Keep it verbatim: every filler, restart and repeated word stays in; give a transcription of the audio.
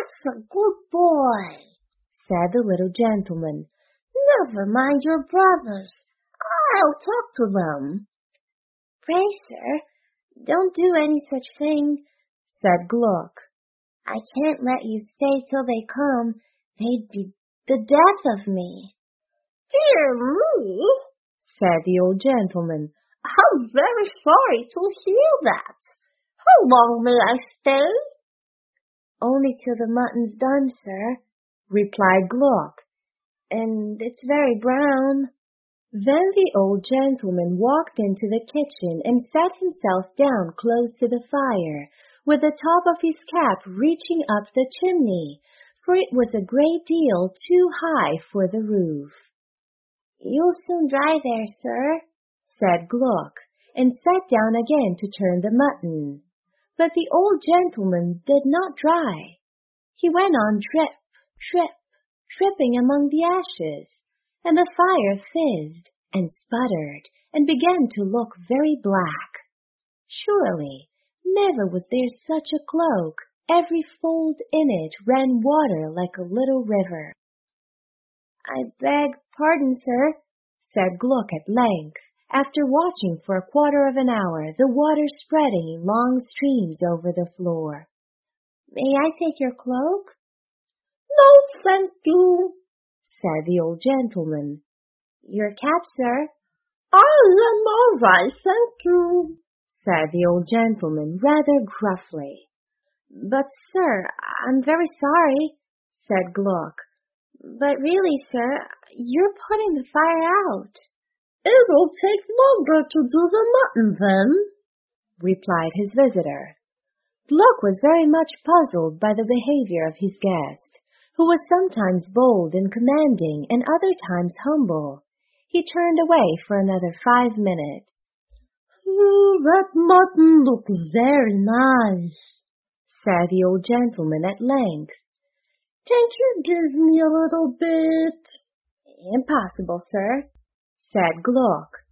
That's a good boy, said the little gentleman. Never mind your brothers. I'll talk to them. Pray, sir, don't do any such thing, said Gluck. I can't let you stay till they come. They'd be the death of me. Dear me, said the old gentleman. I'm very sorry to hear that. How long may I stay? Only till the mutton's done, sir, replied Gluck, and it's very brown. Then the old gentleman walked into the kitchen and sat himself down close to the fire, with the top of his cap reaching up the chimney, for it was a great deal too high for the roof. You'll soon dry there, sir, said Gluck, and sat down again to turn the mutton. But the old gentleman did not dry. He went on drip, drip, dripping among the ashes, and the fire fizzed and sputtered and began to look very black. Surely never was there such a cloak. Every fold in it ran water like a little river. I beg pardon, sir, said Gluck at length, after watching for a quarter of an hour, the water spreading in long streams over the floor. May I take your cloak? No, thank you, said the old gentleman. Your cap, sir? I am all right, thank you, said the old gentleman rather gruffly. But, sir, I'm very sorry, said Gluck. But really, sir, you're putting the fire out. It'll take longer to do the mutton, then, replied his visitor. Gluck was very much puzzled by the behavior of his guest, who was sometimes bold and commanding and other times humble. He turned away for another five minutes. Oh, that mutton looks very nice, said the old gentleman at length. Can't you give me a little bit? Impossible, sir, said Gluck.